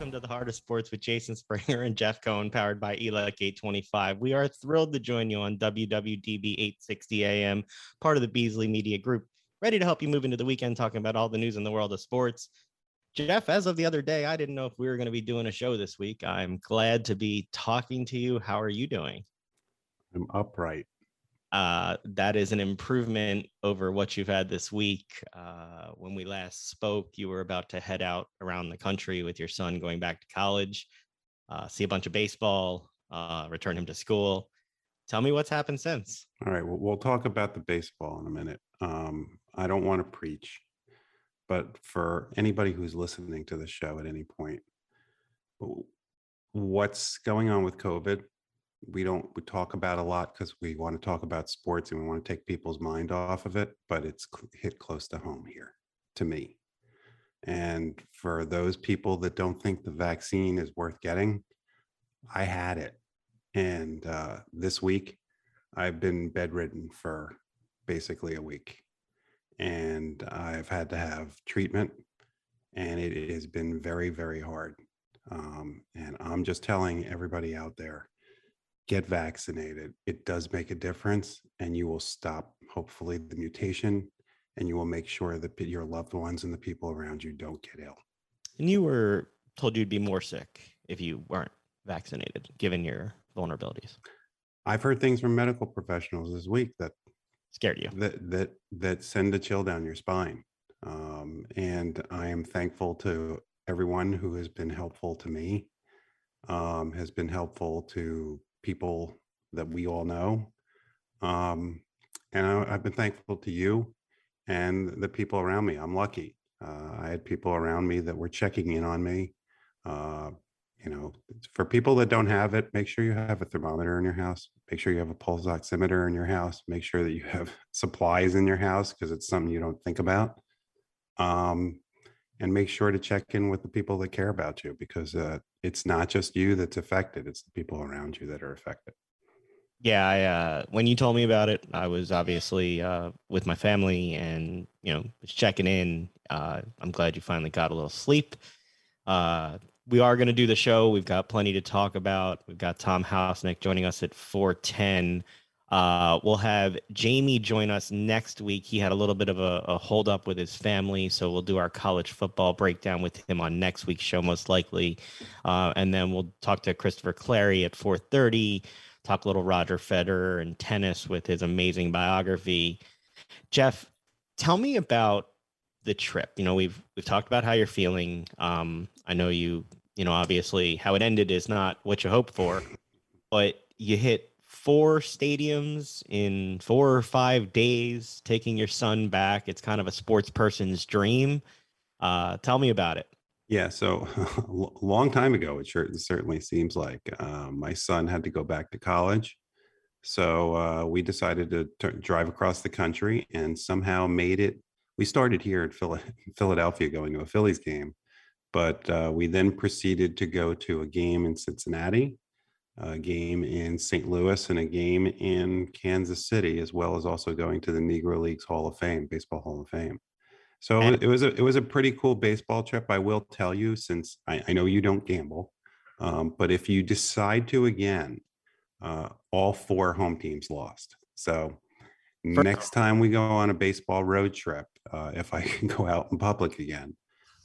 Welcome to the Heart of Sports with Jason Springer and Jeff Cohen, powered by ELEC 825. We are thrilled to join you on WWDB 860 AM, part of the Beasley Media Group, ready to help you move into the weekend talking about all the news in the world of sports. Jeff, as of the other day, I didn't know if we were going to be doing a show this week. I'm glad to be talking to you. How are you doing? I'm upright. That is an improvement over what you've had this week. When we last spoke, you were about to head out around the country with your son going back to college, see a bunch of baseball, return him to school. Tell me what's happened since. All right, well, we'll talk about the baseball in a minute. I don't want to preach, but for anybody who's listening to the show at any point, what's going on with COVID? We talk about a lot because we want to talk about sports and we want to take people's mind off of it, but it's hit close to home here to me. And for those people that don't think the vaccine is worth getting, I had it. And this week, I've been bedridden for basically a week. And I've had to have treatment. And it has been very, very hard. And I'm just telling everybody out there, get vaccinated. It does make a difference, and you will stop, hopefully, the mutation, and you will make sure that your loved ones and the people around you don't get ill. And you were told you'd be more sick if you weren't vaccinated, given your vulnerabilities. I've heard things from medical professionals this week that scared you, that send a chill down your spine. And I am thankful to everyone who has been helpful to me, has been helpful to people that we all know. And I've been thankful to you and the people around me. I'm lucky. I had people around me that were checking in on me. For people that don't have it, make sure you have a thermometer in your house. Make sure you have a pulse oximeter in your house. Make sure that you have supplies in your house because it's something you don't think about. And make sure to check in with the people that care about you because it's not just you that's affected. It's the people around you that are affected. Yeah, when you told me about it, I was obviously with my family and, was checking in. I'm glad you finally got a little sleep. We are going to do the show. We've got plenty to talk about. We've got Tom Hausnick joining us at 4:10. We'll have Jamie join us next week. He had a little bit of a hold up with his family, so we'll do our college football breakdown with him on next week's show, most likely. And then we'll talk to Christopher Clary at 4:30, talk a little Roger Federer and tennis with his amazing biography. Jeff, tell me about the trip. We've talked about how you're feeling. I know obviously how it ended is not what you hoped for, but you hit 4 stadiums in 4 or 5 days, taking your son back. It's kind of a sports person's dream. Tell me about it. Yeah, so a long time ago, it certainly seems like my son had to go back to college. So we decided to drive across the country and somehow made it. We started here at Philadelphia going to a Phillies game, but we then proceeded to go to a game in Cincinnati, a game in St. Louis, and a game in Kansas City, as well as also going to the Negro Leagues Hall of Fame, Baseball Hall of Fame. So it was a pretty cool baseball trip. I will tell you, since I know you don't gamble, but if you decide to again, all 4 home teams lost. So next time we go on a baseball road trip, if I can go out in public again,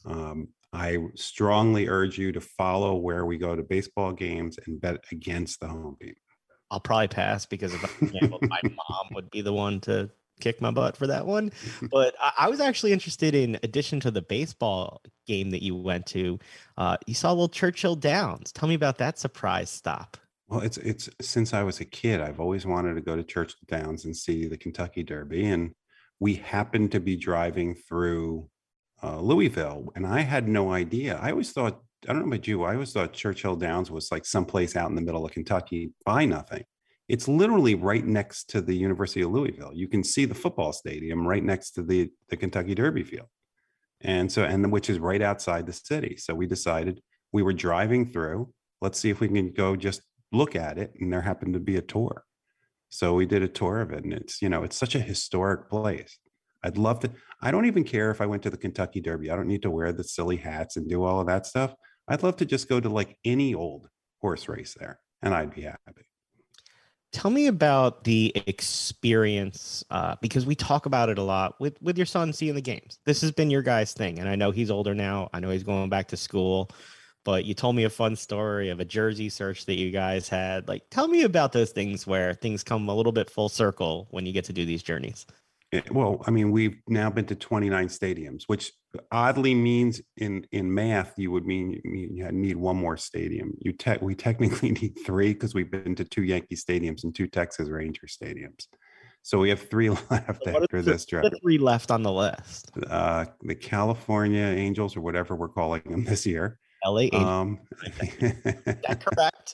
I strongly urge you to follow where we go to baseball games and bet against the home team. I'll probably pass because if I gambled, my mom would be the one to kick my butt for that one. But I was actually interested in addition to the baseball game that you went to, you saw a little Churchill Downs. Tell me about that surprise stop. Well, it's since I was a kid, I've always wanted to go to Churchill Downs and see the Kentucky Derby. And we happened to be driving through Louisville, and I had no idea. I always thought, I don't know about you, I always thought Churchill Downs was like someplace out in the middle of Kentucky by nothing. It's literally right next to the University of Louisville. You can see the football stadium right next to the Kentucky Derby field. And which is right outside the city. So we decided we were driving through, let's see if we can go just look at it. And there happened to be a tour. So we did a tour of it, and it's such a historic place. I'd love to. I don't even care if I went to the Kentucky Derby. I don't need to wear the silly hats and do all of that stuff. I'd love to just go to like any old horse race there, and I'd be happy. Tell me about the experience, because we talk about it a lot with your son seeing the games. This has been your guy's thing, and I know he's older now. I know he's going back to school, but you told me a fun story of a jersey search that you guys had. Like, tell me about those things where things come a little bit full circle when you get to do these journeys. Well, I mean, we've now been to 29 stadiums, which oddly means in math you would mean you need one more stadium. We technically need three because we've been to two Yankee stadiums and two Texas Ranger stadiums. So we have three left So what are after this the trip. three left on the list? The California Angels, or whatever we're calling them this year. LA Angels. Um, That correct?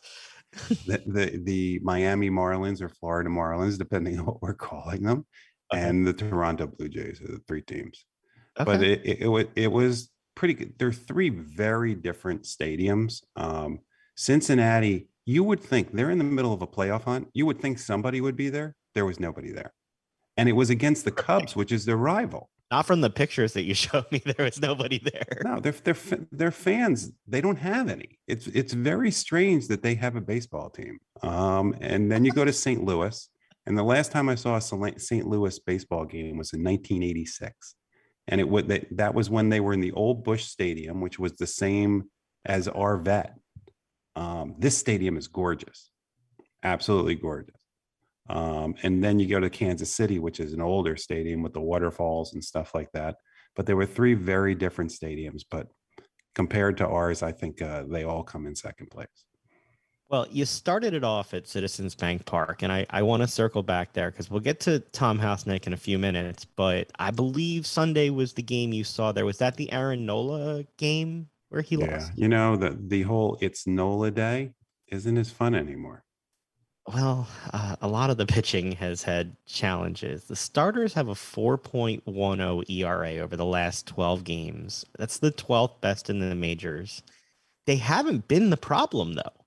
the Miami Marlins or Florida Marlins, depending on what we're calling them, Okay. and the Toronto Blue Jays are the three teams. But Okay. it was pretty good. There are three very different stadiums. Cincinnati, you would think they're in the middle of a playoff hunt. You would think somebody would be there. There was nobody there, and it was against the Cubs, which is their rival. Not from the pictures that you showed me. There was nobody there. No, they're fans. They don't have any. It's very strange that they have a baseball team. And then you go to St. Louis, and the last time I saw a St. Louis baseball game was in 1986, and that was when they were in the old Bush Stadium, which was the same as our vet. This stadium is gorgeous, absolutely gorgeous. And then you go to Kansas City, which is an older stadium with the waterfalls and stuff like that. But there were three very different stadiums. But compared to ours, I think they all come in second place. Well, you started it off at Citizens Bank Park, and I want to circle back there because we'll get to Tom Hausnick in a few minutes. But I believe Sunday was the game you saw there. Was that the Aaron Nola game where he Yeah, lost? you know the whole "It's Nola Day" isn't as fun anymore. Well, a lot of the pitching has had challenges. The starters have a 4.10 ERA over the last 12 games. That's the 12th best in the majors. They haven't been the problem though.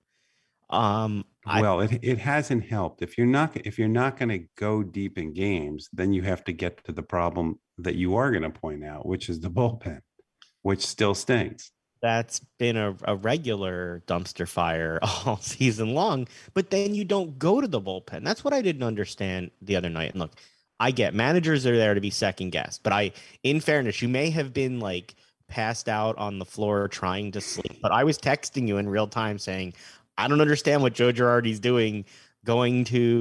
I Well, it hasn't helped. If you're not going to go deep in games, then you have to get to the problem that you are going to point out, which is the bullpen, which still stinks. That's been a regular dumpster fire all season long, but then you don't go to the bullpen. That's what I didn't understand the other night. And look, I get managers are there to be second guessed, but in fairness, you may have been like passed out on the floor trying to sleep, but I was texting you in real time saying, I don't understand what Joe Girardi's doing going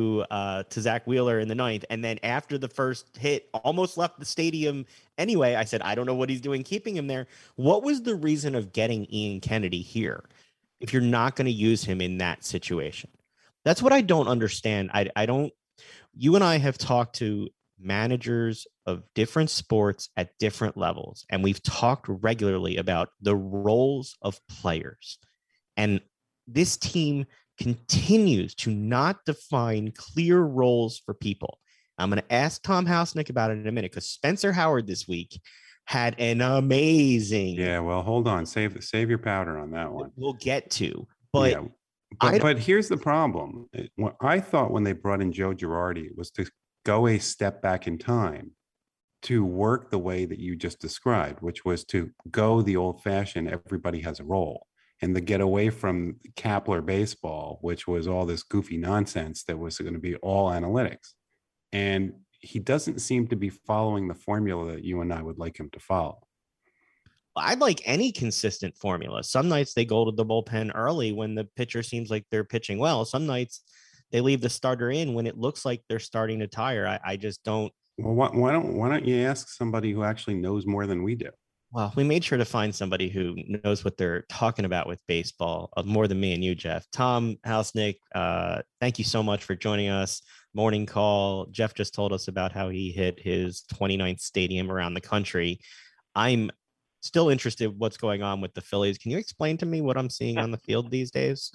to Zach Wheeler in the ninth. And then after the first hit, almost left the stadium anyway. I said, I don't know what he's doing keeping him there. What was the reason of getting Ian Kennedy here if you're not going to use him in that situation? That's what I don't understand. I don't, you and I have talked to managers of different sports at different levels, and we've talked regularly about the roles of players. And this team continues to not define clear roles for people. I'm going to ask Tom Hausnick about it in a minute because Spencer Howard this week had an amazing. Yeah, well, hold on, save your powder on that one. We'll get to, but Yeah, I but here's the problem. What I thought when they brought in Joe Girardi was to go a step back in time to work the way that you just described, which was to go the old fashioned, everybody has a role, and to get away from Kapler baseball, which was all this goofy nonsense that was going to be all analytics. And he doesn't seem to be following the formula that you and I would like him to follow. I'd like any consistent formula. Some nights they go to the bullpen early when the pitcher seems like they're pitching well. Some nights they leave the starter in when it looks like they're starting to tire. I just don't. Well, why don't you ask somebody who actually knows more than we do? Well, we made sure to find somebody who knows what they're talking about with baseball more than me and you, Jeff. Tom Hausnick, thank you so much for joining us. Morning call. Jeff just told us about how he hit his 29th stadium around the country. I'm still interested in what's going on with the Phillies. Can you explain to me what I'm seeing on the field these days?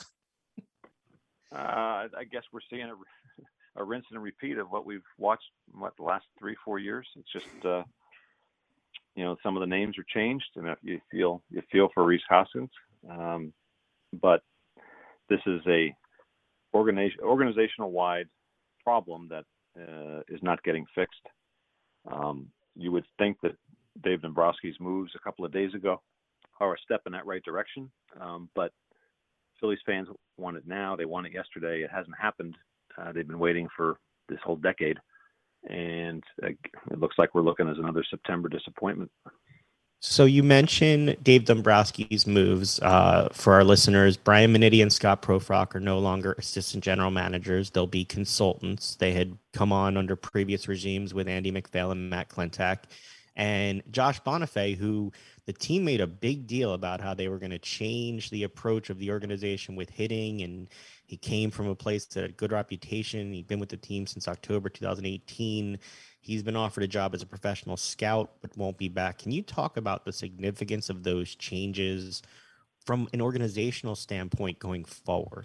I guess we're seeing a rinse and a repeat of what we've watched the last 3-4 years. It's just some of the names are changed, and you feel for Rhys Hoskins, but this is a organizational wide problem that is not getting fixed. You would think that Dave Dombrowski's moves a couple of days ago are a step in that right direction. But Phillies fans want it now. They want it yesterday. It hasn't happened. They've been waiting for this whole decade. And it looks like we're looking at another September disappointment. So you mentioned Dave Dombrowski's moves. For our listeners, Brian Minitti and Scott Profrock are no longer assistant general managers. They'll be consultants. They had come on under previous regimes with Andy MacPhail and Matt Klentak. And Josh Bonifay, who the team made a big deal about how they were going to change the approach of the organization with hitting. And he came from a place that had a good reputation. He'd been with the team since October 2018. He's been offered a job as a professional scout, but won't be back. Can you talk about the significance of those changes from an organizational standpoint going forward?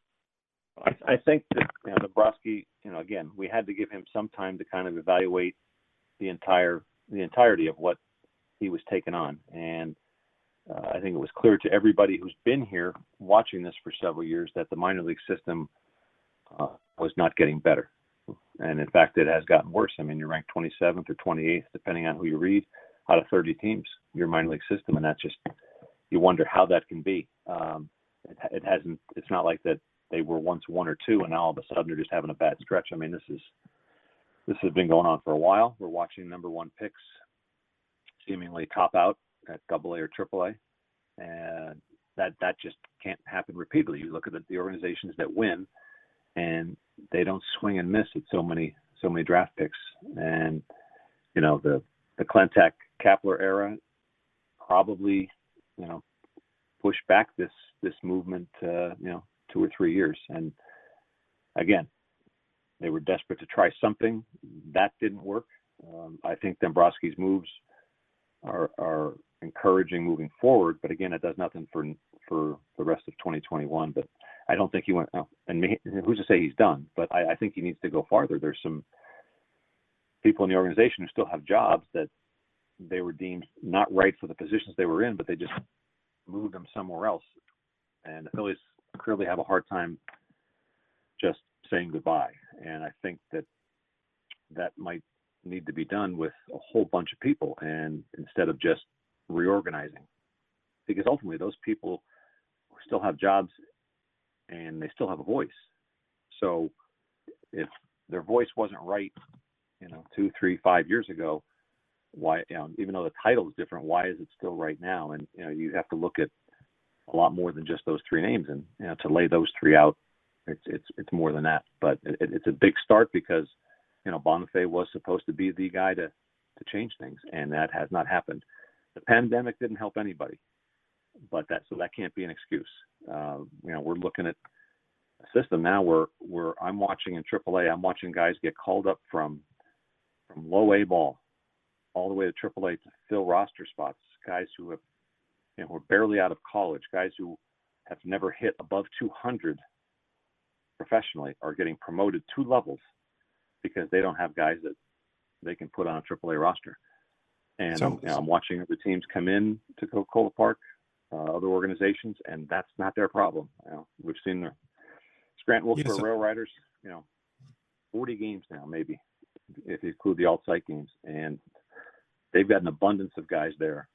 I think that Dombrowski, again, we had to give him some time to kind of evaluate the entirety of what he was taking on. And I think it was clear to everybody who's been here watching this for several years that the minor league system was not getting better. And in fact, it has gotten worse. I mean, you're ranked 27th or 28th, depending on who you read, out of 30 teams, your minor league system. And that's just, you wonder how that can be. It's not like that they were once 1 or 2 and now all of a sudden they're just having a bad stretch. I mean, this has been going on for a while. We're watching number 1 picks seemingly top out at AA or AAA. And that just can't happen repeatedly. You look at the organizations that win, and they don't swing and miss at so many draft picks. And the Klentak Kapler era probably pushed back this movement 2 or 3 years. And again, they were desperate to try something that didn't work. I think Dombrowski's moves are encouraging moving forward, but again, it does nothing for the rest of 2021. But I don't think he went, and who's to say he's done, but I think he needs to go farther. There's some people in the organization who still have jobs that they were deemed not right for the positions they were in, but they just moved them somewhere else. And the Phillies clearly have a hard time just saying goodbye. And I think that might need to be done with a whole bunch of people, and instead of just reorganizing, because ultimately those people still have jobs and they still have a voice. So if their voice wasn't right, 2, 3, 5 years ago, why, even though the title is different, why is it still right now? And, you have to look at a lot more than just those 3 names, and, to lay those 3 out, it's more than that. But it's a big start because, Bonifay was supposed to be the guy to change things, and that has not happened. The pandemic didn't help anybody, but that can't be an excuse. We're looking at a system now where I'm watching in AAA, I'm watching guys get called up from low A ball all the way to AAA to fill roster spots, guys who have, who are barely out of college, guys who have never hit above 200 professionally are getting promoted 2 levels because they don't have guys that they can put on a AAA roster. And I'm watching other teams come in to Coca-Cola Park, other organizations, and that's not their problem. We've seen the Scranton Wilkesboro Rail Riders, 40 games now, maybe, if you include the alt-site games. And they've got an abundance of guys there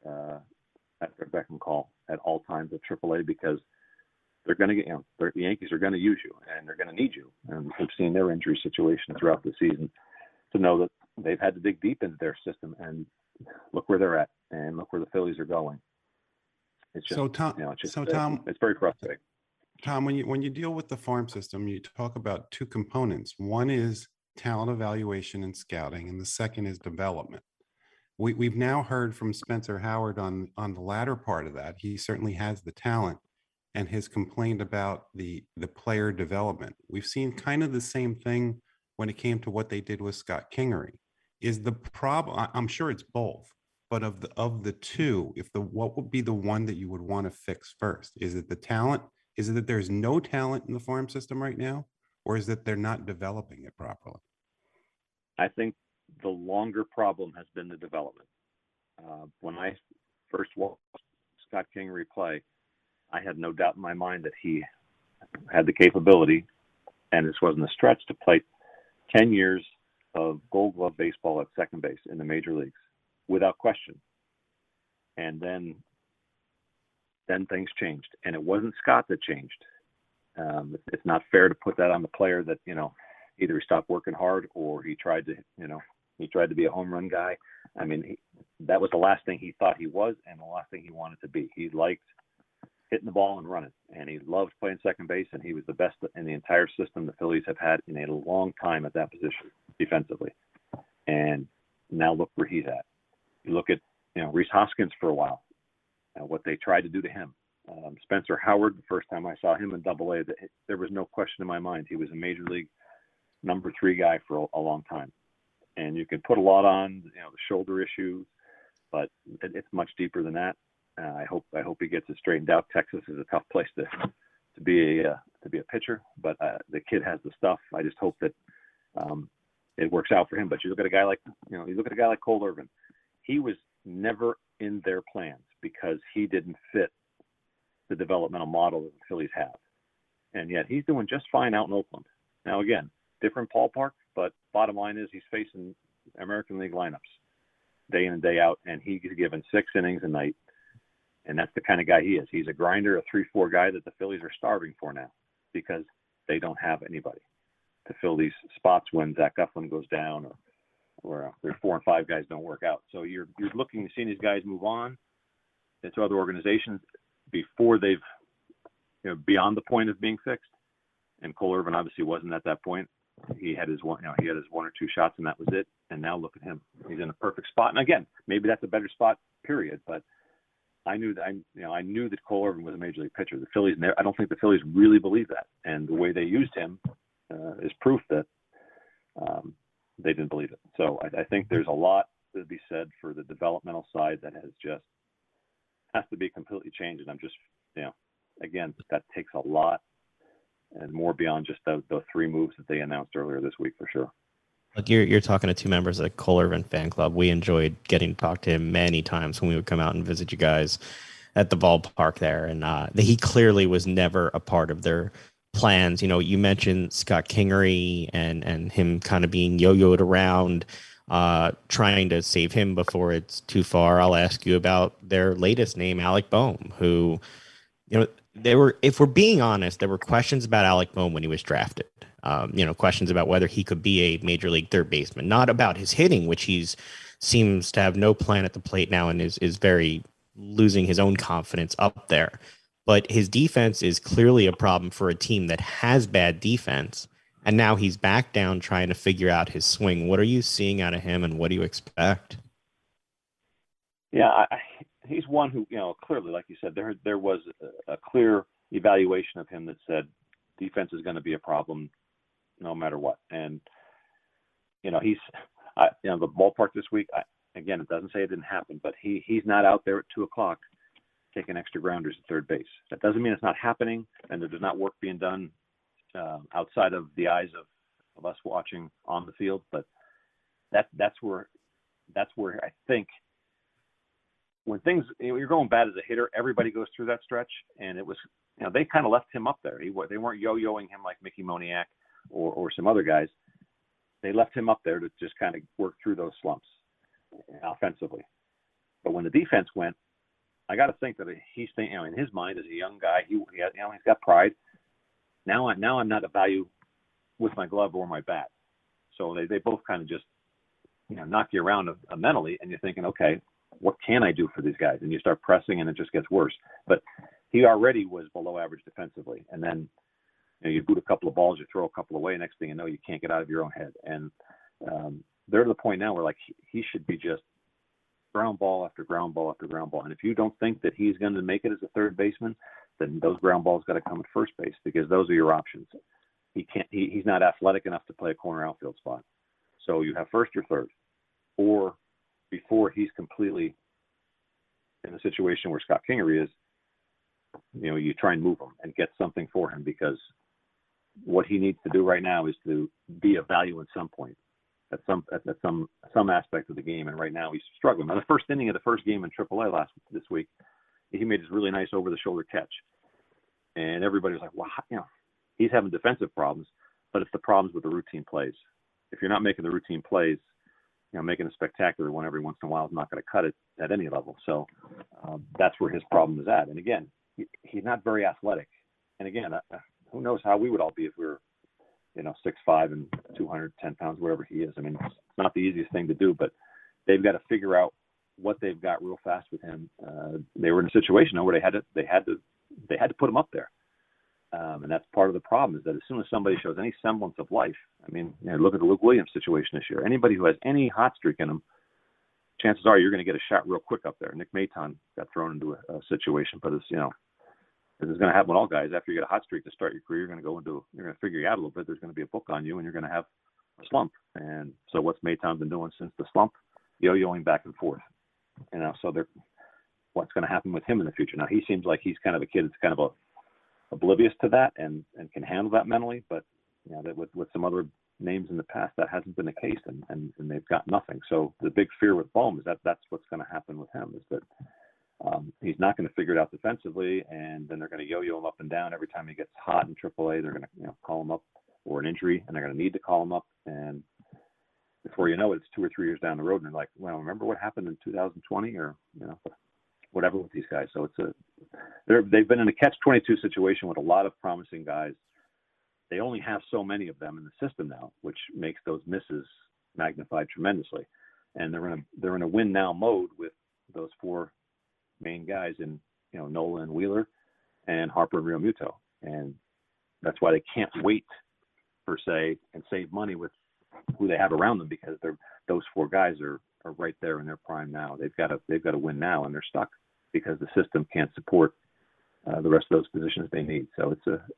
at their beck and call at all times at AAA because they're going to get, the Yankees are going to use you and they're going to need you. And we've seen their injury situation throughout the season to know that they've had to dig deep into their system, and look where they're at and look where the Phillies are going. It's just, Tom, it's very frustrating. Tom, when you deal with the farm system, you talk about 2 components. One is talent evaluation and scouting, and the second is development. We've now heard from Spencer Howard on the latter part of that. He certainly has the talent and has complained about the player development. We've seen kind of the same thing when it came to what they did with Scott Kingery. Is the problem, I'm sure it's both, but of the 2, what would be the one that you would want to fix first? Is it the talent? Is it that there's no talent in the farm system right now? Or is it they're not developing it properly? I think the longer problem has been the development. When I first watched Scott Kingery play, I had no doubt in my mind that he had the capability, and this wasn't a stretch, to play 10 years of Gold Glove baseball at second base in the major leagues without question. And then then things changed, and it wasn't Scott that changed. It's not fair to put that on the player that, either he stopped working hard or he tried to be a home run guy. I mean, that was the last thing he thought he was and the last thing he wanted to be. He liked hitting the ball and running, and he loved playing second base, and he was the best in the entire system the Phillies have had in a long time at that position defensively. And now look where he's at. You look at, Rhys Hoskins for a while, what they tried to do to him. Spencer Howard, the first time I saw him in Double-A, there was no question in my mind. He was a major league number 3 guy for a long time. And you can put a lot on, the shoulder issues, but it's much deeper than that. I hope he gets it straightened out. Texas is a tough place to be a pitcher, but the kid has the stuff. I just hope that it works out for him. But you look at a guy like Cole Irvin. He was never in their plans because he didn't fit the developmental model that the Phillies have, and yet he's doing just fine out in Oakland. Now again, different ballpark, but bottom line is he's facing American League lineups day in and day out, and he's given 6 innings a night. And that's the kind of guy he is. He's a grinder, a 3-4 guy that the Phillies are starving for now because they don't have anybody to fill these spots when Zach Eflin goes down or their 4 and 5 guys don't work out. So you're looking to see these guys move on into other organizations before they've, beyond the point of being fixed. And Cole Irvin obviously wasn't at that point. He had his one or two shots and that was it. And now look at him. He's in a perfect spot. And again, maybe that's a better spot, period. But I knew that Cole Irvin was a major league pitcher. The Phillies, I don't think the Phillies really believe that, and the way they used him is proof that they didn't believe it. So I think there's a lot to be said for the developmental side that has to be completely changed. And I'm just, again, that takes a lot and more beyond just the 3 moves that they announced earlier this week for sure. Look, you're talking to 2 members of the Cole Irvin fan club. We enjoyed getting to talk to him many times when we would come out and visit you guys at the ballpark there. And he clearly was never a part of their plans. You mentioned Scott Kingery and him kind of being yo-yoed around, trying to save him before it's too far. I'll ask you about their latest name, Alec Bohm, who, if we're being honest, there were questions about Alec Bohm when he was drafted. Questions about whether he could be a major league third baseman, not about his hitting, which seems to have no plan at the plate now and is very losing his own confidence up there. But his defense is clearly a problem for a team that has bad defense. And now he's back down trying to figure out his swing. What are you seeing out of him and what do you expect? Yeah, he's one who, clearly, like you said, there was a clear evaluation of him that said defense is going to be a problem no matter what. And, he's, the ballpark this week, again, it doesn't say it didn't happen, but he's not out there at 2:00 taking extra grounders at third base. That doesn't mean it's not happening and there's not work being done outside of the eyes of us watching on the field. But that's where I think when things, you're going bad as a hitter, everybody goes through that stretch, and it was, they kind of left him up there. They weren't yo-yoing him like Mickey Moniak or some other guys. They left him up there to just kind of work through those slumps offensively. But when the defense went, I got to think that he's thinking, in his mind as a young guy, he's got pride. Now I'm not a value with my glove or my bat. So they both kind of just, knock you around mentally, and you're thinking, okay, what can I do for these guys? And you start pressing, and it just gets worse. But he already was below average defensively, and then you boot a couple of balls, you throw a couple away. Next thing you know, you can't get out of your own head. And they're to the point now where he should be just ground ball after ground ball after ground ball. And if you don't think that he's going to make it as a third baseman, then those ground balls got to come at first base because those are your options. He's not athletic enough to play a corner outfield spot. So you have first or third, or before he's completely in a situation where Scott Kingery is, you try and move him and get something for him, because what he needs to do right now is to be of value at some point, at some aspect of the game. And right now he's struggling. Now, the first inning of the first game in AAA this week, he made this really nice over-the-shoulder catch, and everybody was like, "Wow, he's having defensive problems." But it's the problems with the routine plays. If you're not making the routine plays, making a spectacular one every once in a while is not going to cut it at any level. So That's where his problem is at. And again, he's not very athletic. And again, who knows how we would all be if we were, 6'5" and 210 pounds, whatever he is. I mean, it's not the easiest thing to do, but they've got to figure out what they've got real fast with him. They were in a situation where they had to put him up there. And that's part of the problem, is that as soon as somebody shows any semblance of life, I mean, look at the Luke Williams situation this year. Anybody who has any hot streak in them, chances are you're going to get a shot real quick up there. Nick Maton got thrown into a situation, but it's, this is going to happen with all guys. After you get a hot streak to start your career, you're going to figure you out a little bit. There's going to be a book on you, and you're going to have a slump. And so what's Maton been doing since the slump? Yo-yoing back and forth. So what's going to happen with him in the future? Now, he seems like he's kind of a kid that's kind of oblivious to that and can handle that mentally, but that with some other names in the past, that hasn't been the case, and they've got nothing. So the big fear with Bohm is that's what's going to happen with him, is that he's not going to figure it out defensively, and then they're going to yo-yo him up and down every time he gets hot in AAA. They're going to call him up, or an injury, and they're going to need to call him up, and before you know it, it's 2 or 3 years down the road, and they're like, well, remember what happened in 2020, or whatever with these guys. So they've been in a catch-22 situation with a lot of promising guys. They only have so many of them in the system now, which makes those misses magnified tremendously. And they're in a win now mode with those 4 main guys in Nola and Wheeler and Harper and Realmuto, and that's why they can't wait per se and save money with who they have around them, because those 4 guys are right there in their prime now. They've got to win now, and they're stuck because the system can't support the rest of those positions they need. So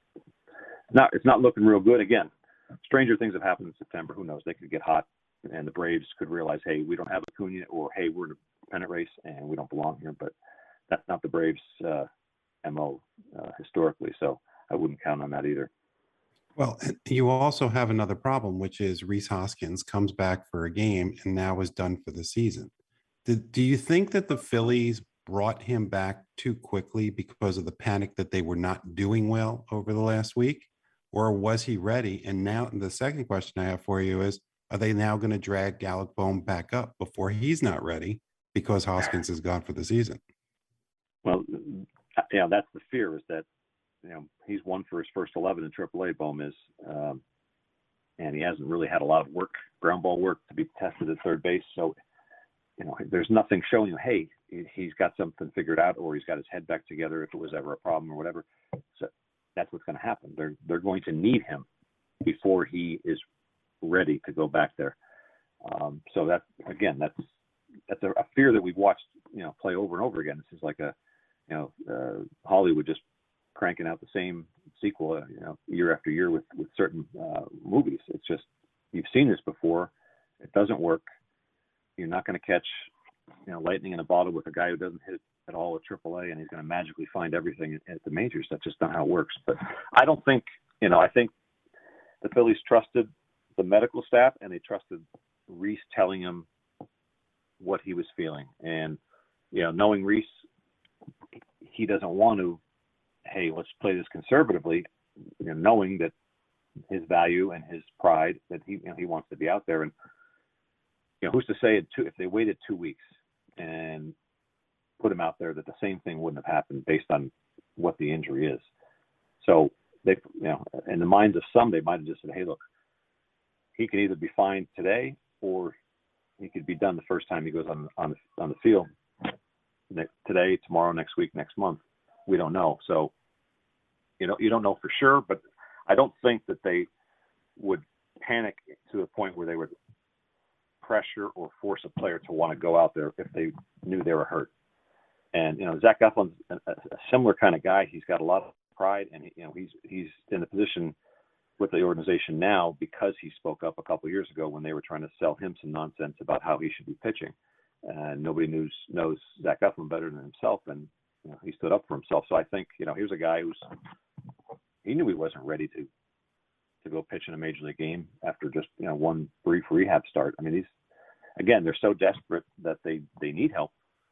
it's not looking real good. Again, stranger things have happened in September. Who knows? They could get hot, and the Braves could realize, hey, we don't have Acuna, or hey, we're in a pennant race and we don't belong here. But that's not the Braves' MO historically, so I wouldn't count on that either. Well, you also have another problem, which is Rhys Hoskins comes back for a game and now is done for the season. Do you think that the Phillies brought him back too quickly because of the panic that they were not doing well over the last week? Or was he ready? And now the second question I have for you is, are they now going to drag Alec Bohm back up before he's not ready because Hoskins is gone for the season? Well, that's the fear, is that he's won for his first 11 in AAA, Bohm is, and he hasn't really had a lot of ground ball work to be tested at third base. So, there's nothing showing you, hey, he's got something figured out, or he's got his head back together if it was ever a problem or whatever. So that's what's going to happen. They're going to need him before he is ready to go back there. So that's a fear that we've watched, play over and over again. This is like Hollywood just cranking out the same sequel, year after year with certain movies. It's just, you've seen this before. It doesn't work. You're not going to catch, lightning in a bottle with a guy who doesn't hit at all at AAA, and he's going to magically find everything at the majors. That's just not how it works. But I don't think, I think the Phillies trusted the medical staff, and they trusted Rhys telling him what he was feeling. And, knowing Rhys, he doesn't want to, hey, let's play this conservatively, knowing that his value and his pride, that he wants to be out there. And who's to say if they waited 2 weeks and put him out there, that the same thing wouldn't have happened based on what the injury is. So they, in the minds of some, they might have just said, hey, look, he can either be fine today, or he could be done the first time he goes on the field. Today, tomorrow, next week, next month. We don't know. So, you don't know for sure, but I don't think that they would panic to the point where they would pressure or force a player to want to go out there if they knew they were hurt. And, Zach Eflin's a similar kind of guy. He's got a lot of pride, and he's in a position with the organization now because he spoke up a couple of years ago when they were trying to sell him some nonsense about how he should be pitching. And nobody knows Zach Eflin better than himself, and he stood up for himself. So I think here's a guy he knew he wasn't ready to go pitch in a major league game after just one brief rehab start. I mean, they're so desperate that they need help,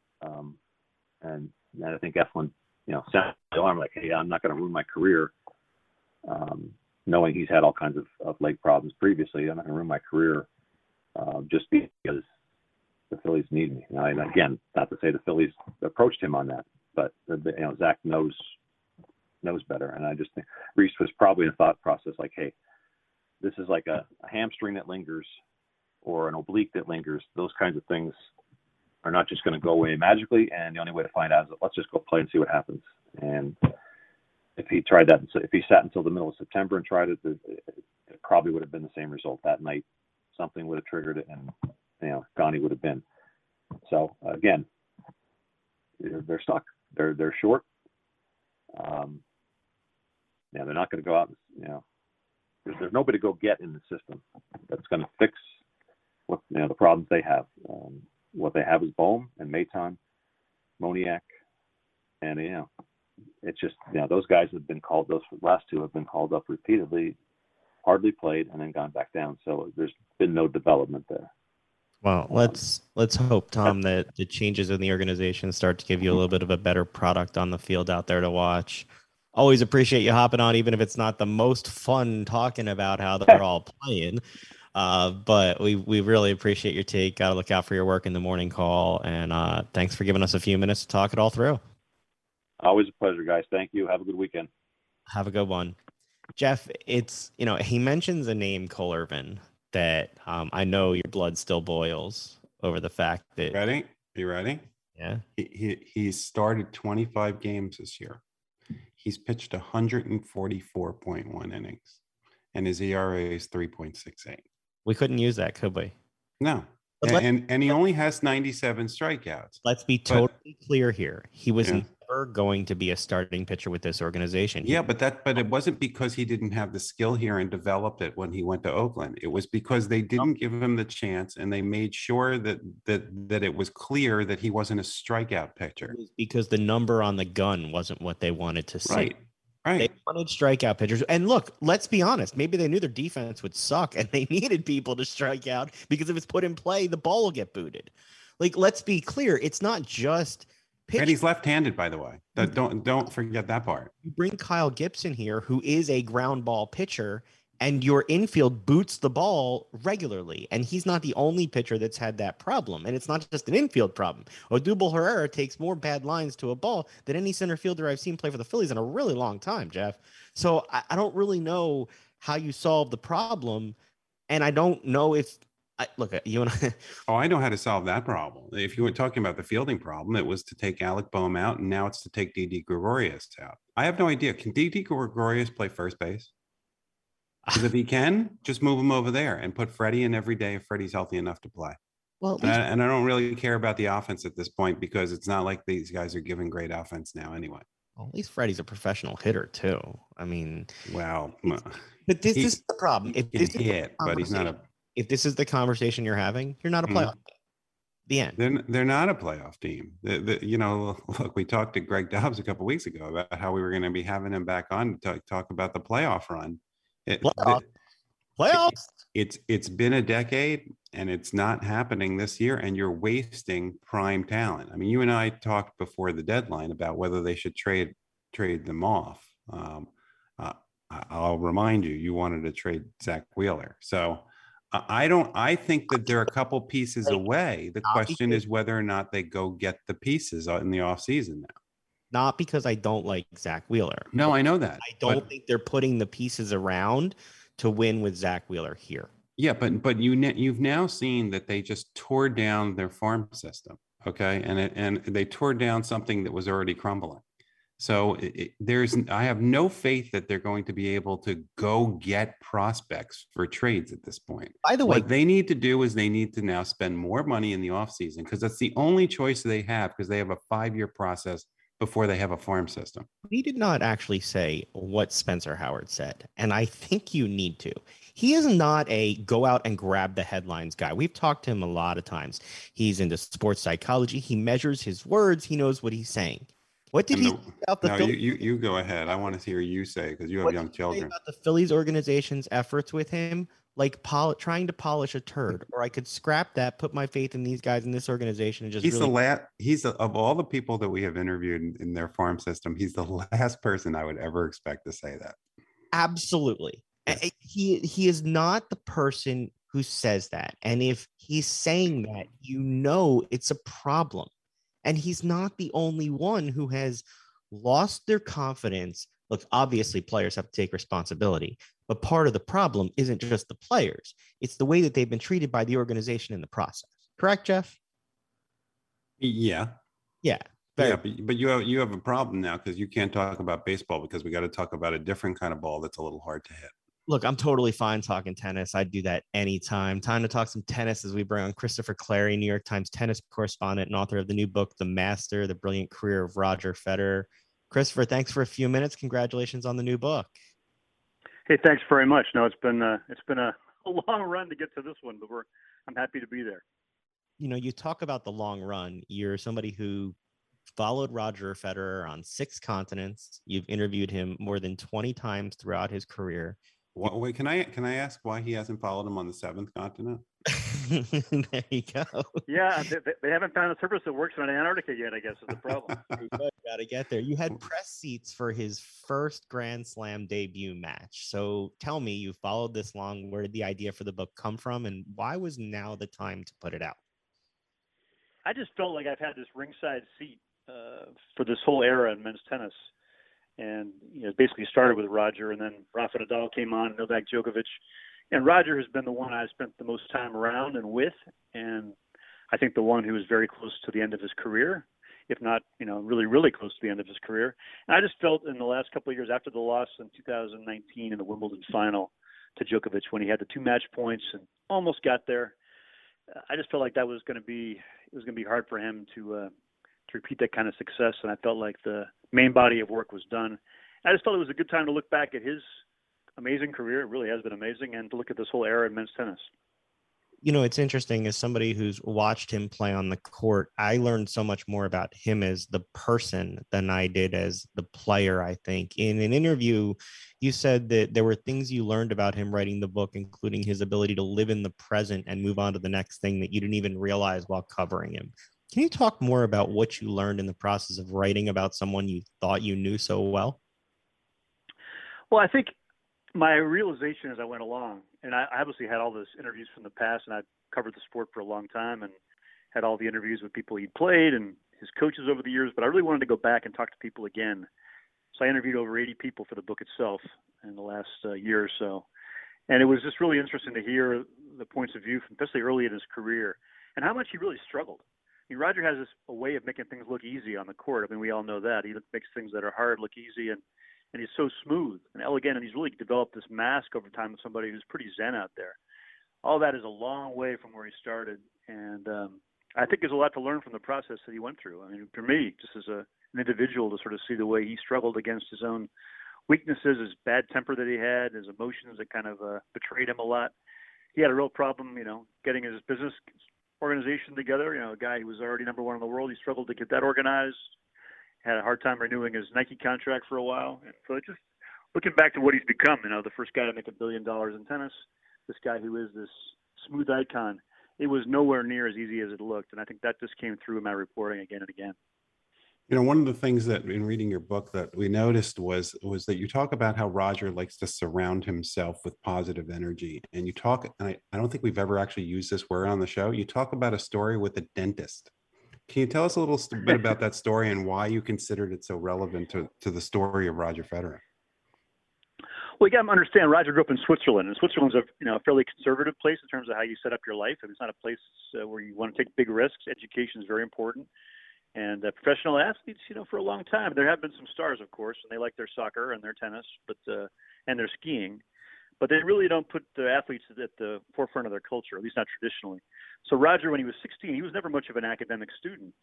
and I think Eflin sounded the alarm like, hey, I'm not going to ruin my career, knowing he's had all kinds of leg problems previously. I'm not going to ruin my career just because the Phillies need me. Now, and again, not to say the Phillies approached him on that, but Zach knows better. And I just think Rhys was probably in a thought process like, hey, this is like a hamstring that lingers or an oblique that lingers. Those kinds of things are not just going to go away magically. And the only way to find out is let's just go play and see what happens. And if he tried that, if he sat until the middle of September and tried it, it probably would have been the same result that night. Something would have triggered it, and Gani would have been. So again, they're stuck. They're short. They're not going to go out. There's nobody to go get in the system that's going to fix what the problems they have. What they have is Bohm and Maton, Moniak, and it's just those guys have been called. Those last two have been called up repeatedly, hardly played, and then gone back down. So there's been no development there. Well, let's hope, Tom, that the changes in the organization start to give you a little bit of a better product on the field out there to watch. Always appreciate you hopping on, even if it's not the most fun talking about how they're all playing. But we really appreciate your take. Got to look out for your work in the morning call. And thanks for giving us a few minutes to talk it all through. Always a pleasure, guys. Thank you. Have a good weekend. Have a good one. Jeff, it's, he mentions a name, Cole Irvin, that I know your blood still boils over the fact that. Ready? You ready? Yeah. He's started 25 games this year. He's pitched 144.1 innings, and his ERA is 3.68. We couldn't use that, could we? No. And he only has 97 strikeouts. Let's be totally clear here. He was never going to be a starting pitcher with this organization. But it wasn't because he didn't have the skill here and developed it when he went to Oakland. It was because they didn't give him the chance, and they made sure that it was clear that he wasn't a strikeout pitcher. It was because the number on the gun wasn't what they wanted to see. Right. They wanted strikeout pitchers. And look, let's be honest. Maybe they knew their defense would suck and they needed people to strike out because if it's put in play, the ball will get booted. Like, let's be clear. It's not just pitching. And he's left-handed, by the way. Don't forget that part. You bring Kyle Gibson here, who is a ground ball pitcher, and your infield boots the ball regularly. And he's not the only pitcher that's had that problem. And it's not just an infield problem. Odubel Herrera takes more bad lines to a ball than any center fielder I've seen play for the Phillies in a really long time, Jeff. So I don't really know how you solve the problem. And I don't know if look, you and I. Oh, I know how to solve that problem. If you were talking about the fielding problem, it was to take Alec Bohm out, and now it's to take Didi Gregorius out. I have no idea. Can Didi Gregorius play first base? Because if he can, just move him over there and put Freddie in every day if Freddie's healthy enough to play. Well, and I don't really care about the offense at this point because it's not like these guys are giving great offense now anyway. Well, at least Freddie's a professional hitter too. I mean, wow. But this is the problem. If this but he's not a. If this is the conversation you're having, you're not a playoff team. The end. They're not a playoff team. Look, we talked to Greg Dobbs a couple of weeks ago about how we were going to be having him back on to talk about the playoff run. Playoffs. It's been a decade, and it's not happening this year. And you're wasting prime talent. I mean, you and I talked before the deadline about whether they should trade them off. I'll remind you, you wanted to trade Zach Wheeler, so. I think that they're a couple pieces away. The question is whether or not they go get the pieces in the offseason now. Not because I don't like Zach Wheeler. No, I know that. I don't think they're putting the pieces around to win with Zach Wheeler here. Yeah, but you've now seen that they just tore down their farm system, okay? And they tore down something that was already crumbling. So I have no faith that they're going to be able to go get prospects for trades at this point. By the way, what they need to do is they need to now spend more money in the offseason because that's the only choice they have because they have a 5-year process before they have a farm system. He did not actually say what Spencer Howard said, and I think you need to. He is not a go out and grab the headlines guy. We've talked to him a lot of times. He's into sports psychology. He measures his words. He knows what he's saying. What did he say about the Phillies? You go ahead. I want to hear you say because you have young children. About the Phillies organization's efforts with him, like trying to polish a turd, or I could scrap that, put my faith in these guys in this organization, and just. He's of all the people that we have interviewed in their farm system, he's the last person I would ever expect to say that. Absolutely, yes. He is not the person who says that. And if he's saying that, you know it's a problem. And he's not the only one who has lost their confidence. Look, obviously, players have to take responsibility, but part of the problem isn't just the players, it's the way that they've been treated by the organization in the process. Correct, Jeff? Yeah. Yeah. Yeah, but you have a problem now because you can't talk about baseball because we got to talk about a different kind of ball that's a little hard to hit. Look, I'm totally fine talking tennis. I'd do that anytime. Time to talk some tennis as we bring on Christopher Clarey, New York Times tennis correspondent and author of the new book, The Master, The Brilliant Career of Roger Federer. Christopher, thanks for a few minutes. Congratulations on the new book. Hey, thanks very much. No, it's been a long run to get to this one, but I'm happy to be there. You know, you talk about the long run. You're somebody who followed Roger Federer on 6 continents. You've interviewed him more than 20 times throughout his career. Wait, can I ask why he hasn't followed him on the 7th continent? There you go. Yeah, they haven't found a surface that works on Antarctica yet, I guess, is the problem. Got to get there. You had press seats for his first Grand Slam debut match. So tell me, you followed this long. Where did the idea for the book come from, and why was now the time to put it out? I just felt like I've had this ringside seat for this whole era in men's tennis. And it basically started with Roger, and then Rafa Nadal came on, Novak Djokovic. And Roger has been the one I spent the most time around and with, and I think the one who was very close to the end of his career, if not, really, really close to the end of his career. And I just felt in the last couple of years after the loss in 2019 in the Wimbledon final to Djokovic when he had the 2 match points and almost got there, I just felt like it was going to be hard for him to repeat that kind of success. And I felt like the main body of work was done. I just felt it was a good time to look back at his amazing career. It really has been amazing. And to look at this whole era in men's tennis. You know, it's interesting as somebody who's watched him play on the court, I learned so much more about him as the person than I did as the player, I think. In an interview, you said that there were things you learned about him writing the book, including his ability to live in the present and move on to the next thing that you didn't even realize while covering him. Can you talk more about what you learned in the process of writing about someone you thought you knew so well? Well, I think my realization as I went along, and I obviously had all those interviews from the past, and I've covered the sport for a long time and had all the interviews with people he'd played and his coaches over the years, but I really wanted to go back and talk to people again. So I interviewed over 80 people for the book itself in the last year or so. And it was just really interesting to hear the points of view, from especially early in his career, and how much he really struggled. I mean, Roger has a way of making things look easy on the court. I mean, we all know that. He makes things that are hard look easy, and he's so smooth and elegant, and he's really developed this mask over time of somebody who's pretty zen out there. All that is a long way from where he started, and I think there's a lot to learn from the process that he went through. I mean, for me, just as an individual, to sort of see the way he struggled against his own weaknesses, his bad temper that he had, his emotions that kind of betrayed him a lot. He had a real problem, getting his business organization together. A guy who was already number 1 in the world, he struggled to get that organized. Had a hard time renewing his Nike contract for a while. And so just looking back to what he's become, the first guy to make $1 billion in tennis, this guy who is this smooth icon, it was nowhere near as easy as it looked. And I think that just came through in my reporting again and again. One of the things that in reading your book that we noticed was that you talk about how Roger likes to surround himself with positive energy. And you talk, and I don't think we've ever actually used this word on the show. You talk about a story with a dentist. Can you tell us a little bit about that story and why you considered it so relevant to the story of Roger Federer? Well, you got to understand, Roger grew up in Switzerland, and Switzerland's a fairly conservative place in terms of how you set up your life. And it's not a place where you want to take big risks. Education is very important. And professional athletes, for a long time, there have been some stars, of course, and they like their soccer and their tennis, and their skiing. But they really don't put the athletes at the forefront of their culture, at least not traditionally. So Roger, when he was 16, he was never much of an academic student.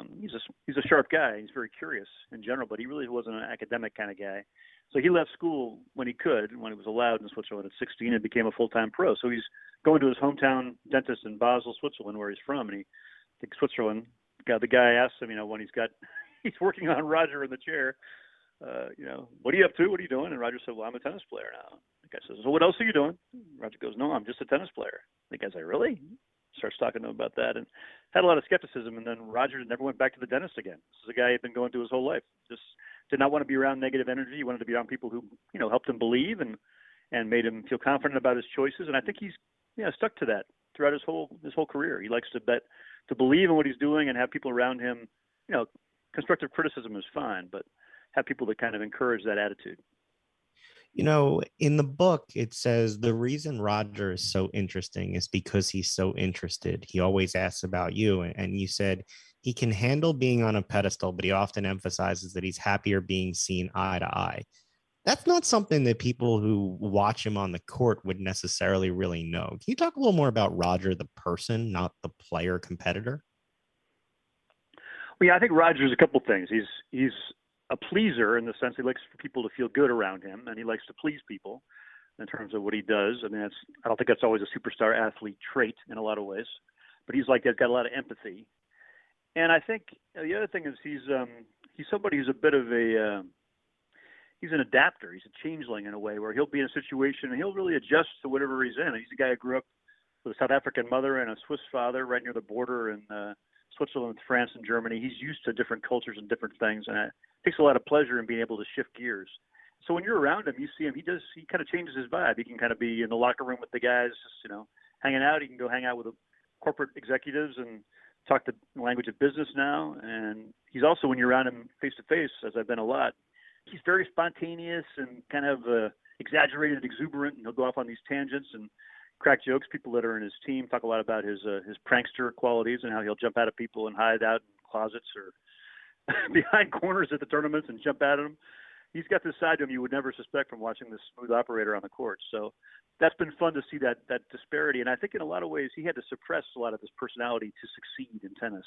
He's a sharp guy. He's very curious in general, but he really wasn't an academic kind of guy. So he left school when he could, when it was allowed in Switzerland at 16, and became a full-time pro. So he's going to his hometown dentist in Basel, Switzerland, where he's from, and he thinks Switzerland. The guy asks him, when he's working on Roger in the chair, what are you up to? What are you doing? And Roger said, well, I'm a tennis player now. The guy says, so what else are you doing? Roger goes, no, I'm just a tennis player. The guy's like, really? Starts talking to him about that and had a lot of skepticism. And then Roger never went back to the dentist again. This is a guy he'd been going to his whole life. Just did not want to be around negative energy. He wanted to be around people who, helped him believe and made him feel confident about his choices. And I think he's stuck to that throughout his whole career. He likes to believe in what he's doing and have people around him. Constructive criticism is fine, but have people that kind of encourage that attitude. In the book, it says the reason Roger is so interesting is because he's so interested. He always asks about you. And you said he can handle being on a pedestal, but he often emphasizes that he's happier being seen eye to eye. That's not something that people who watch him on the court would necessarily really know. Can you talk a little more about Roger, the person, not the player competitor? Well, yeah, I think Roger's a couple things. He's a pleaser in the sense he likes for people to feel good around him, and he likes to please people in terms of what he does. I mean, I don't think that's always a superstar athlete trait in a lot of ways, but he's like that, got a lot of empathy. And I think the other thing is he's somebody who's a bit of he's an adapter. He's a changeling in a way where he'll be in a situation and he'll really adjust to whatever he's in. He's a guy who grew up with a South African mother and a Swiss father right near the border in Switzerland, France, and Germany. He's used to different cultures and different things, and it takes a lot of pleasure in being able to shift gears. So when you're around him, you see him. He kind of changes his vibe. He can kind of be in the locker room with the guys, just hanging out. He can go hang out with the corporate executives and talk the language of business now. And he's also, when you're around him face to face, as I've been a lot, he's very spontaneous and kind of exaggerated, exuberant, and he'll go off on these tangents and crack jokes. People that are in his team talk a lot about his prankster qualities and how he'll jump out at people and hide out in closets or behind corners at the tournaments and jump at them. He's got this side to him you would never suspect from watching this smooth operator on the court. So that's been fun to see that disparity. And I think in a lot of ways he had to suppress a lot of his personality to succeed in tennis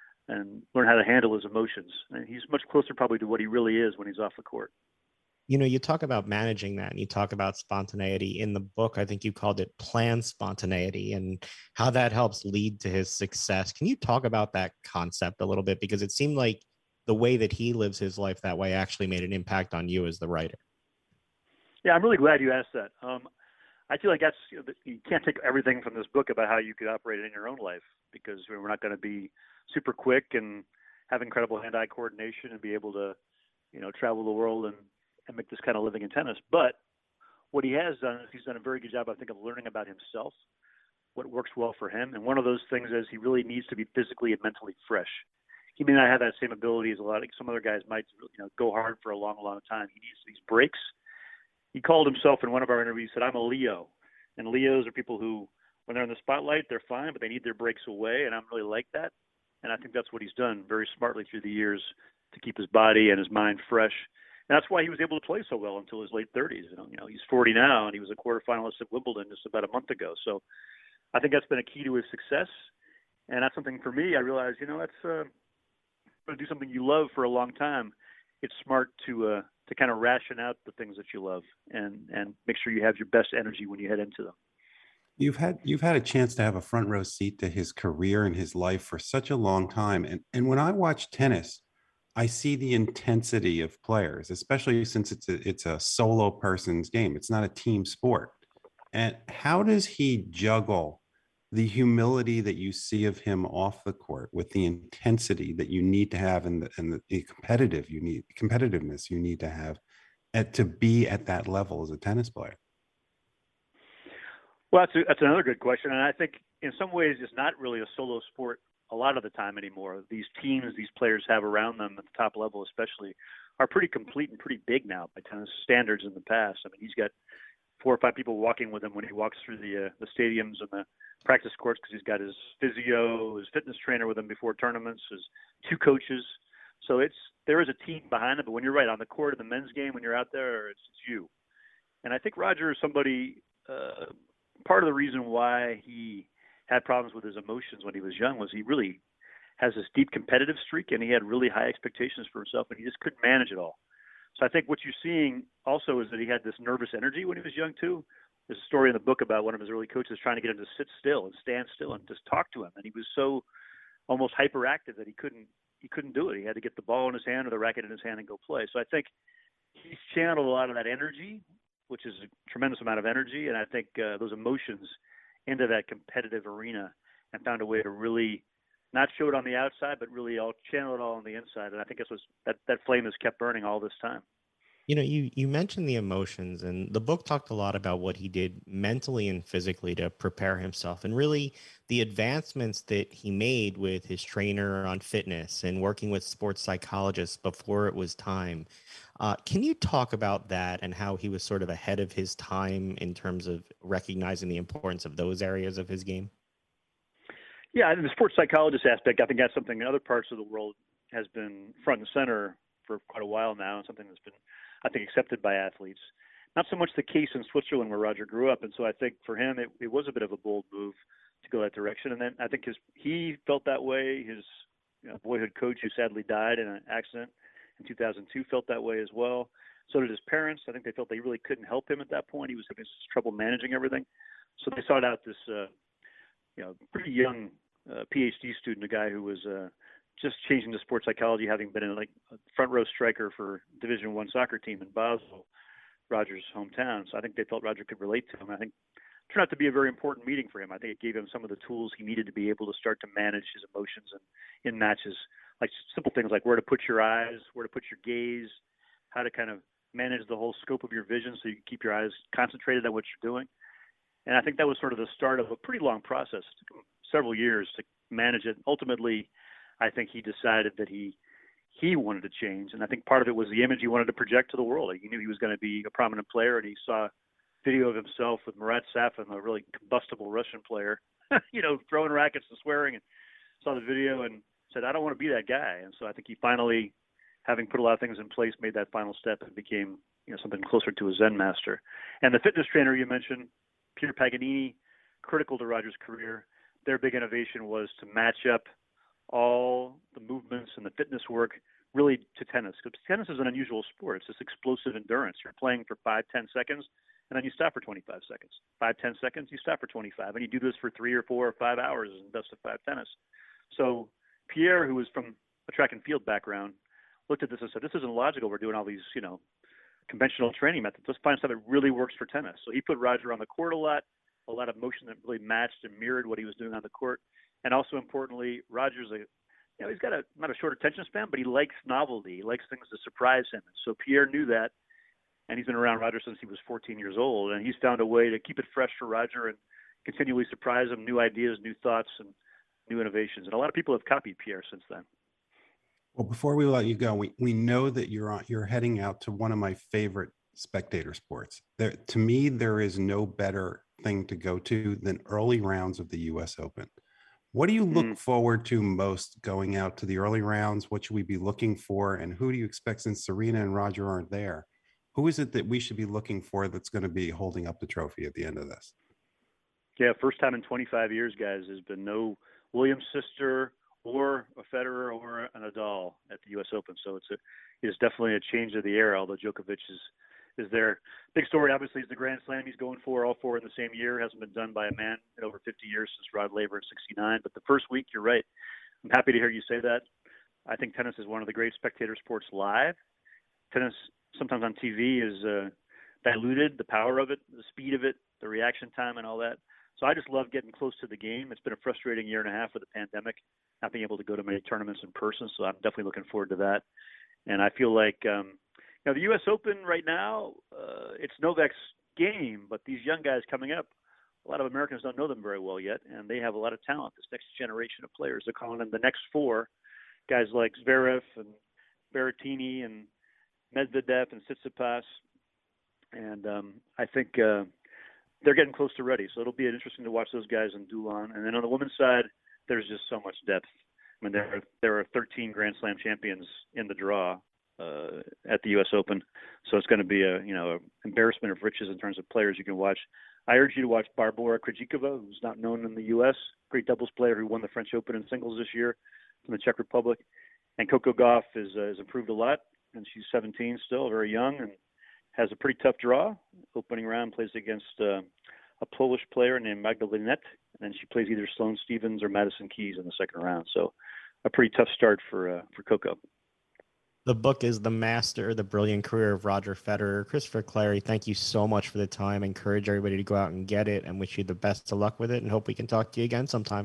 and learn how to handle his emotions. And he's much closer probably to what he really is when he's off the court. You talk about managing that and you talk about spontaneity in the book. I think you called it planned spontaneity and how that helps lead to his success. Can you talk about that concept a little bit? Because it seemed like the way that he lives his life that way actually made an impact on you as the writer. Yeah, I'm really glad you asked that. I feel like you can't take everything from this book about how you could operate in your own life, because we're not going to be super quick and have incredible hand-eye coordination and be able to, travel the world and make this kind of living in tennis. But what he has done is he's done a very good job, I think, of learning about himself, what works well for him. And one of those things is he really needs to be physically and mentally fresh. He may not have that same ability as some other guys might, go hard for a long, long time. He needs these breaks. He called himself in one of our interviews, he said, "I'm a Leo." And Leos are people who, when they're in the spotlight, they're fine, but they need their breaks away. And I'm really like that. And I think that's what he's done very smartly through the years to keep his body and his mind fresh. And that's why he was able to play so well until his late 30s. He's 40 now, and he was a quarterfinalist at Wimbledon just about a month ago. So I think that's been a key to his success. And that's something for me. I realized, that's to do something you love for a long time. It's smart to kind of ration out the things that you love and make sure you have your best energy when you head into them. You've had a chance to have a front row seat to his career and his life for such a long time. And when I watch tennis, I see the intensity of players, especially since it's a solo person's game. It's not a team sport. And how does he juggle the humility that you see of him off the court with the intensity that you need to have and the competitiveness you need to have to be at that level as a tennis player? Well, that's another good question. And I think in some ways it's not really a solo sport a lot of the time anymore. These teams these players have around them at the top level especially are pretty complete and pretty big now by tennis standards in the past. I mean, he's got 4 or 5 people walking with him when he walks through the stadiums and the practice courts, because he's got his physio, his fitness trainer with him before tournaments, his 2 coaches. So there is a team behind him. But when you're right on the court in the men's game, when you're out there, it's you. And I think Roger is somebody. Part of the reason why he had problems with his emotions when he was young was he really has this deep competitive streak, and he had really high expectations for himself, and he just couldn't manage it all. So I think what you're seeing also is that he had this nervous energy when he was young too. There's a story in the book about one of his early coaches trying to get him to sit still and stand still and just talk to him, and he was so almost hyperactive that he couldn't do it. He had to get the ball in his hand or the racket in his hand and go play. So I think he's channeled a lot of that energy, which is a tremendous amount of energy, and I think those emotions into that competitive arena, and found a way to really not show it on the outside, but really channel it all on the inside. And I think that's that flame has kept burning all this time. You mentioned the emotions, and the book talked a lot about what he did mentally and physically to prepare himself, and really the advancements that he made with his trainer on fitness and working with sports psychologists before it was time. Can you talk about that and how he was sort of ahead of his time in terms of recognizing the importance of those areas of his game? Yeah, the sports psychologist aspect, I think that's something in other parts of the world has been front and center for quite a while now, and something that's been, I think, accepted by athletes. Not so much the case in Switzerland where Roger grew up, and so I think for him it was a bit of a bold move to go that direction. And then I think he felt that way. His boyhood coach, who sadly died in an accident in 2002, felt that way as well. So did his parents. I think they felt they really couldn't help him at that point. He was having trouble managing everything. So they sought out this pretty young PhD student, a guy who was just changing to sports psychology, having been a front row striker for Division I soccer team in Basel, Roger's hometown. So I think they felt Roger could relate to him. I think it turned out to be a very important meeting for him. I think it gave him some of the tools he needed to be able to start to manage his emotions and in matches, like simple things like where to put your eyes, where to put your gaze, how to kind of manage the whole scope of your vision so you can keep your eyes concentrated on what you're doing. And I think that was sort of the start of a pretty long process. It took him several years to manage it. Ultimately, I think he decided that he wanted to change. And I think part of it was the image he wanted to project to the world. He knew he was going to be a prominent player, and he saw video of himself with Murat Safin, a really combustible Russian player, throwing rackets and swearing, and saw the video and said, I don't want to be that guy. And so I think he finally, having put a lot of things in place, made that final step and became something closer to a Zen master. And the fitness trainer you mentioned, Pier Paganini, critical to Roger's career. Their big innovation was to match up all the movements and the fitness work really to tennis. Because tennis is an unusual sport. It's this explosive endurance. You're playing for 5-10 seconds, and then you stop for 25 seconds. 5-10 seconds, you stop for 25. And you do this for 3 or 4 or 5 hours in best of 5 tennis. So Pierre, who was from a track and field background, looked at this and said, this isn't logical. We're doing all these, conventional training methods. Let's find something that really works for tennis. So he put Roger on the court a lot of motion that really matched and mirrored what he was doing on the court. And also importantly, Roger's he's got not a short attention span, but he likes novelty. He likes things to surprise him. And so Pierre knew that, and he's been around Roger since he was 14 years old. And he's found a way to keep it fresh for Roger and continually surprise him, new ideas, new thoughts, and new innovations. And a lot of people have copied Pierre since then. Well, before we let you go, we know that you're heading out to one of my favorite spectator sports. To me, there is no better thing to go to than early rounds of the U.S. Open. What do you look forward to most going out to the early rounds? What should we be looking for? And who do you expect, since Serena and Roger aren't there? Who is it that we should be looking for that's going to be holding up the trophy at the end of this? Yeah, first time in 25 years, guys, there's been no Williams sister or a Federer or a Nadal at the U.S. Open. So it's definitely a change of the era, although Djokovic is there. Big story, obviously, is the Grand Slam he's going for, all 4 in the same year. Hasn't been done by a man in over 50 years since Rod Laver in 69. But the first week, you're right. I'm happy to hear you say that. I think tennis is one of the great spectator sports live. Tennis, sometimes on TV, is diluted, the power of it, the speed of it, the reaction time and all that. So I just love getting close to the game. It's been a frustrating year and a half with the pandemic, not being able to go to many tournaments in person. So I'm definitely looking forward to that. And I feel like, the U.S. Open right now, it's Novak's game, but these young guys coming up, a lot of Americans don't know them very well yet, and they have a lot of talent, this next generation of players. They're calling them the next 4, guys like Zverev and Berrettini and Medvedev and Tsitsipas. And I think they're getting close to ready. So it'll be interesting to watch those guys in Doolan. And then on the women's side, there's just so much depth. I mean, there are 13 Grand Slam champions in the draw at the U.S. Open. So it's going to be a embarrassment of riches in terms of players you can watch. I urge you to watch Barbora Krejcikova, who's not known in the U.S., great doubles player who won the French Open in singles this year from the Czech Republic. And Coco Gauff has improved a lot, and she's 17 still, very young, and has a pretty tough draw. Opening round plays against a Polish player named Magdalena, and then she plays either Sloane Stephens or Madison Keys in the second round. So a pretty tough start for Coco. The book is The Master, The Brilliant Career of Roger Federer. Christopher Clarey, thank you so much for the time. I encourage everybody to go out and get it, and wish you the best of luck with it, and hope we can talk to you again sometime.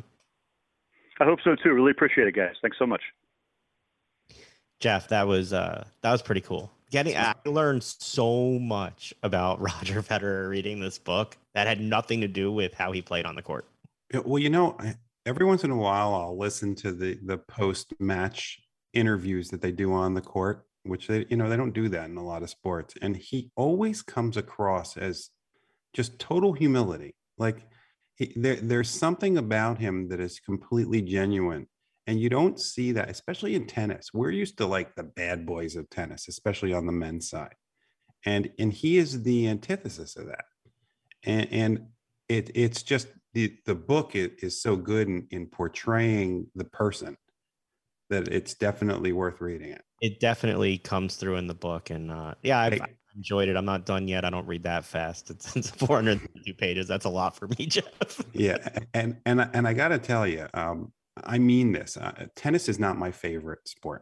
I hope so too. Really appreciate it, guys. Thanks so much. Jeff, that was pretty cool. I learned so much about Roger Federer reading this book that had nothing to do with how he played on the court. Well, every once in a while, I'll listen to the post-match interviews that they do on the court, which they don't do that in a lot of sports. And he always comes across as just total humility. Like there's something about him that is completely genuine. And you don't see that, especially in tennis. We're used to like the bad boys of tennis, especially on the men's side. And he is the antithesis of that. And it's just the book is so good in portraying the person that it's definitely worth reading it. It definitely comes through in the book. And I've enjoyed it. I'm not done yet. I don't read that fast. It's 432 pages. That's a lot for me, Jeff. Yeah. And I got to tell you, I mean this. Tennis is not my favorite sport,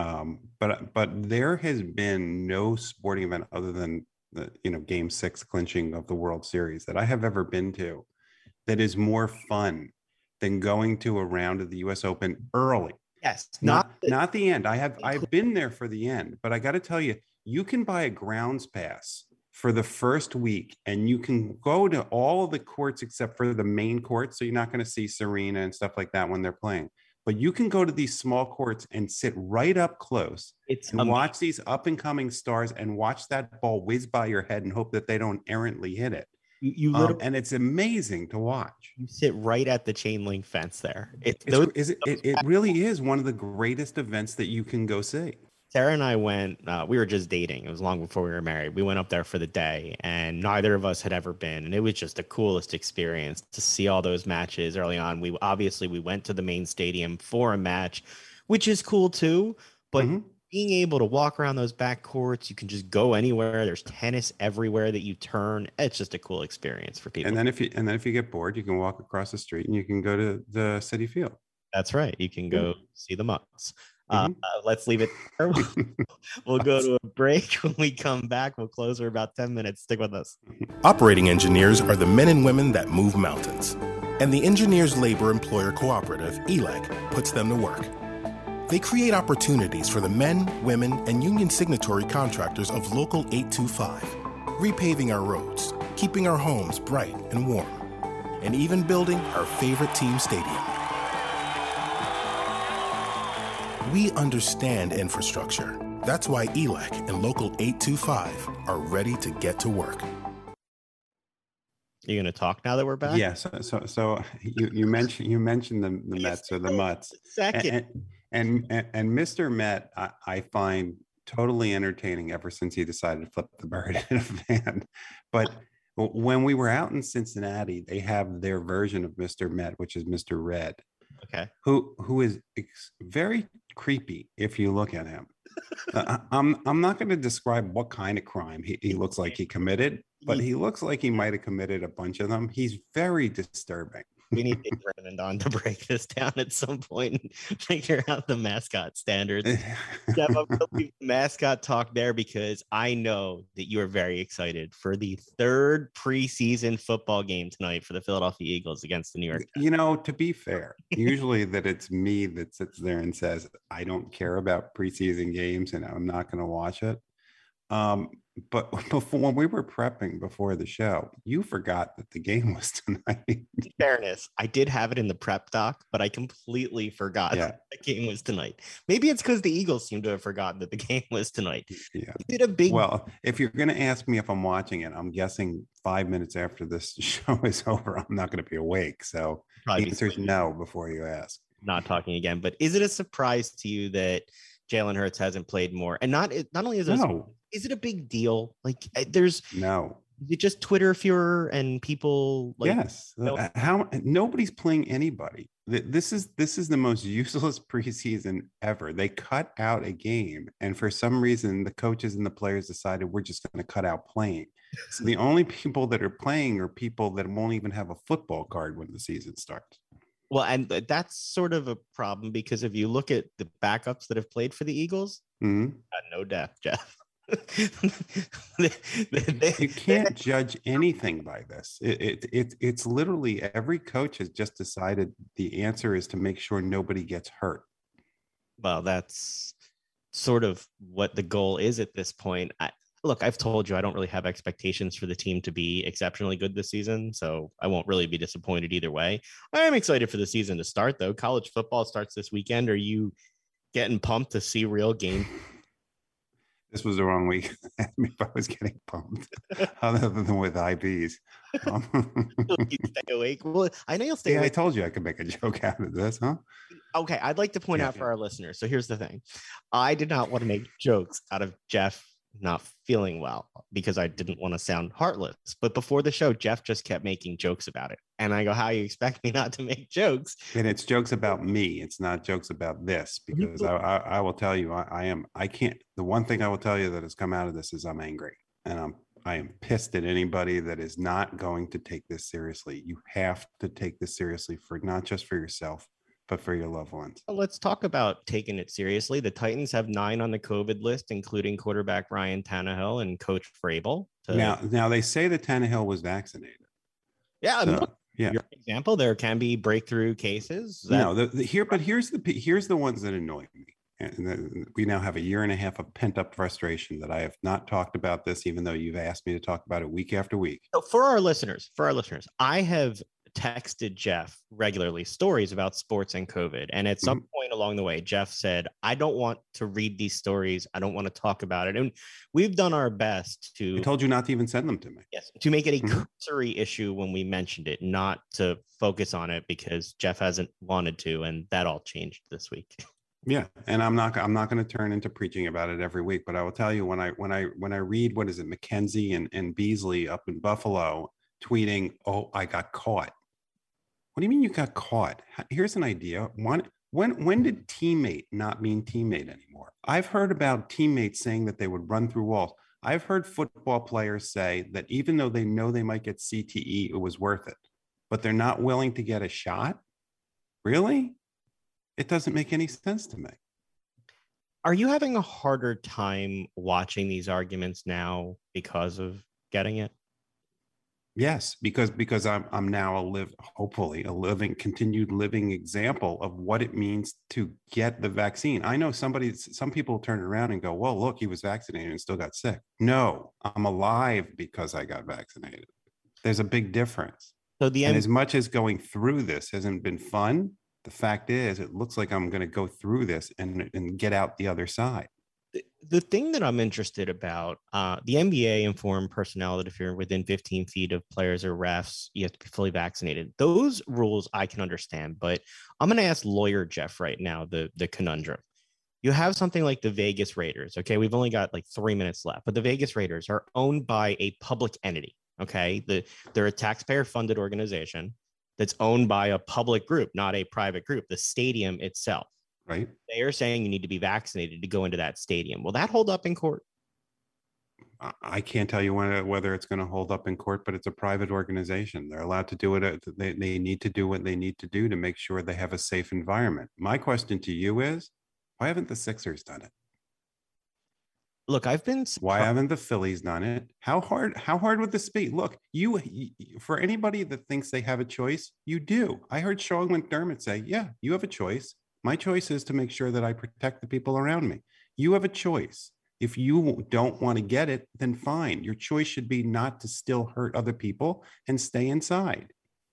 but there has been no sporting event other than the Game 6 clinching of the World Series that I have ever been to that is more fun than going to a round of the U.S. Open early. Yes, not the end. I've been there for the end, but I got to tell you, you can buy a grounds pass for the first week, and you can go to all of the courts except for the main court. So you're not going to see Serena and stuff like that when they're playing. But you can go to these small courts and sit right up close and watch these up and coming stars and watch that ball whiz by your head and hope that they don't errantly hit it. And it's amazing to watch. You sit right at the chain link fence there. It really is one of the greatest events that you can go see. Sarah and I went, we were just dating. It was long before we were married. We went up there for the day, and neither of us had ever been. And it was just the coolest experience to see all those matches early on. We went to the main stadium for a match, which is cool too. But being able to walk around those back courts, you can just go anywhere. There's tennis everywhere that you turn. It's just a cool experience for people. And then if you get bored, you can walk across the street and you can go to the City Field. That's right. You can go see the Mutts. Let's leave it there. We'll go to a break. When we come back, we'll close for about 10 minutes. Stick with us. Operating engineers are the men and women that move mountains. And the Engineers Labor Employer Cooperative, ELEC, puts them to work. They create opportunities for the men, women, and union signatory contractors of Local 825, repaving our roads, keeping our homes bright and warm, and even building our favorite team stadium. We understand infrastructure. That's why ELEC and Local 825 are ready to get to work. You gonna talk now that we're back? Yes. Yeah, so you mentioned the Mets or the Mutts. Second. And Mr. Met, I find totally entertaining ever since he decided to flip the bird in a fan. But when we were out in Cincinnati, they have their version of Mr. Met, which is Mr. Red. Okay. Who is very creepy if you look at him. I'm not going to describe what kind of crime he looks like he committed, but he looks like he might have committed a bunch of them. He's very disturbing. We need to get Raymond on to break this down at some point and figure out the mascot standards. Jeff, I'm going to leave the mascot talk there because I know that you are very excited for the third preseason football game tonight for the Philadelphia Eagles against the New York Jets. To be fair, usually that it's me that sits there and says, I don't care about preseason games and I'm not going to watch it. But before, when we were prepping before the show, you forgot that the game was tonight. In fairness, I did have it in the prep doc, but I completely forgot that the game was tonight. Maybe it's because the Eagles seem to have forgotten that the game was tonight. Yeah. Well, if you're going to ask me if I'm watching it, I'm guessing 5 minutes after this show is over, I'm not going to be awake. So the answer is no before you ask. Not talking again, but is it a surprise to you that Jalen Hurts hasn't played more? And not only is it is it a big deal? Like there's no. Is it just Twitter furor and people like yes. How nobody's playing anybody. This is the most useless preseason ever. They cut out a game, and for some reason, the coaches and the players decided we're just going to cut out playing. So the only people that are playing are people that won't even have a football card when the season starts. Well, and that's sort of a problem because if you look at the backups that have played for the Eagles, no depth, Jeff. You can't judge anything by this. It's literally every coach has just decided the answer is to make sure nobody gets hurt. Well, that's sort of what the goal is at this point. Look, I've told you I don't really have expectations for the team to be exceptionally good this season, so I won't really be disappointed either way. I am excited for the season to start, though. College football starts this weekend. Are you getting pumped to see real games? This was the wrong week. Ask me if I was getting pumped, other than with IBs. You stay awake. Well, I know you'll stay I awake. told you I could make a joke out of this, huh? Okay, I'd like to point out for our listeners. So here's the thing. I did not want to make jokes out of Jeff not feeling well because I didn't want to sound heartless. But before the show, Jeff just kept making jokes about it. And I go, how you expect me not to make jokes? And it's jokes about me. It's not jokes about this, because I will tell you, I can't. The one thing I will tell you that has come out of this is I'm angry, and I am pissed at anybody that is not going to take this seriously. You have to take this seriously, for not just for yourself, but for your loved ones. Let's talk about taking it seriously. The Titans have 9 on the COVID list, including quarterback Ryan Tannehill and Coach Vrabel. Now they say that Tannehill was vaccinated. Yeah, So, yeah. For example, there can be breakthrough cases. Here's the ones that annoy me. And we now have a year and a half of pent up frustration that I have not talked about this, even though you've asked me to talk about it week after week. So for our listeners, I have texted Jeff regularly stories about sports and COVID. And at some point along the way, Jeff said, I don't want to read these stories. I don't want to talk about it. And we've done our best to— I told you not to even send them to me. Yes, to make it a cursory issue when we mentioned it, not to focus on it because Jeff hasn't wanted to. And that all changed this week. Yeah. And I'm not going to turn into preaching about it every week, but I will tell you, when I read, what is it, McKenzie and Beasley up in Buffalo tweeting, oh, I got caught. What do you mean you got caught? Here's an idea. When did teammate not mean teammate anymore? I've heard about teammates saying that they would run through walls. I've heard football players say that even though they know they might get CTE, it was worth it, but they're not willing to get a shot. Really? It doesn't make any sense to me. Are you having a harder time watching these arguments now because of getting it? Yes, because I'm now hopefully a continued living example of what it means to get the vaccine. I know some people turn around and go, well, look, he was vaccinated and still got sick. No, I'm alive because I got vaccinated. There's a big difference. So and as much as going through this hasn't been fun, the fact is, it looks like I'm going to go through this and get out the other side. The thing that I'm interested about, the NBA informed personnel that if you're within 15 feet of players or refs, you have to be fully vaccinated. Those rules I can understand, but I'm going to ask lawyer Jeff right now the conundrum. You have something like the Vegas Raiders. Okay, we've only got like 3 minutes left, but the Vegas Raiders are owned by a public entity. Okay, they're a taxpayer-funded organization that's owned by a public group, not a private group. The stadium itself. Right. They are saying you need to be vaccinated to go into that stadium. Will that hold up in court? I can't tell you whether it's going to hold up in court, but it's a private organization. They're allowed to do it. They need to do what they need to do to make sure they have a safe environment. My question to you is, why haven't the Sixers done it? Look, Why haven't the Phillies done it? How hard would this be? Look, you for anybody that thinks they have a choice, you do. I heard Sean McDermott say, yeah, you have a choice. My choice is to make sure that I protect the people around me. You have a choice. If you don't want to get it, then fine. Your choice should be not to still hurt other people and stay inside.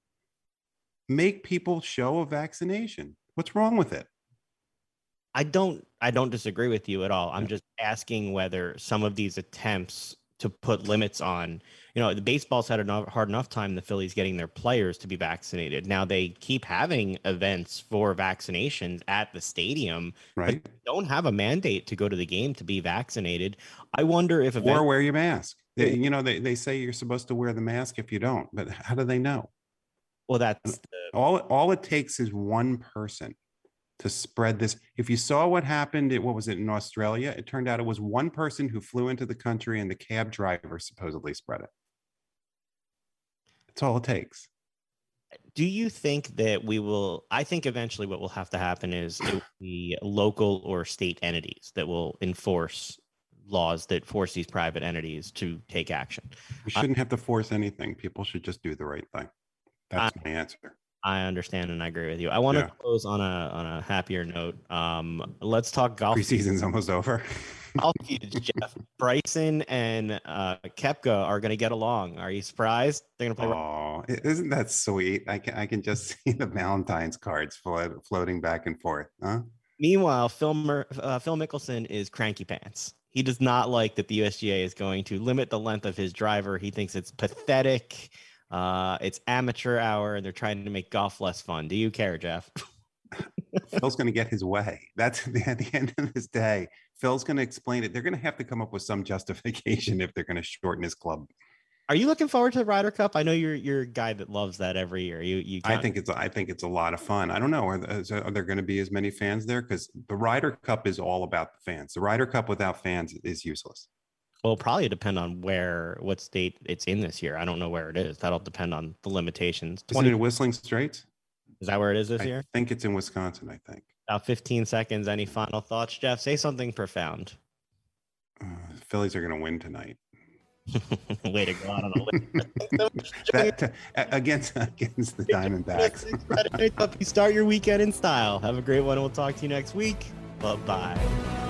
Make people show a vaccination. What's wrong with it? I don't disagree with you at all. I'm just asking whether some of these attempts to put limits on, the baseball's had a hard enough time, the Phillies getting their players to be vaccinated. Now they keep having events for vaccinations at the stadium, right? But don't have a mandate to go to the game to be vaccinated. I wonder if or wear your mask. They say you're supposed to wear the mask if you don't, but how do they know? Well, that's all it takes is one person to spread this. If you saw what happened, what was it in Australia? It turned out it was one person who flew into the country and the cab driver supposedly spread it. That's all it takes. Do you think that I think eventually what will have to happen is it will be local or state entities that will enforce laws that force these private entities to take action. We shouldn't have to force anything. People should just do the right thing. That's my answer. I understand and I agree with you. I want to Yeah. close on a happier note. Let's talk golf. Preseason's almost over. Golf feuds, Jeff. Bryson and Koepka are going to get along. Are you surprised? They're going to play. Oh, isn't that sweet? I can just see the Valentine's cards floating back and forth. Huh? Meanwhile, Phil Mickelson is cranky pants. He does not like that the USGA is going to limit the length of his driver. He thinks it's pathetic. It's amateur hour, and they're trying to make golf less fun. Do you care, Jeff? Phil's going to get his way. That's at the end of this day. Phil's going to explain it. They're going to have to come up with some justification if they're going to shorten his club. Are you looking forward to the Ryder Cup? I know you're a guy that loves that every year. I think it's a lot of fun. I don't know. Are there going to be as many fans there? Because the Ryder Cup is all about the fans. The Ryder Cup without fans is useless. Well, probably depend on what state it's in this year. I don't know where it is. That'll depend on the limitations. Isn't it Whistling Straits? Is that where it is this year? I think it's in Wisconsin, I think. About 15 seconds. Any final thoughts, Jeff? Say something profound. Phillies are going to win tonight. Way to go out on a limb. Against the Diamondbacks. You start your weekend in style. Have a great one. We'll talk to you next week. Bye-bye.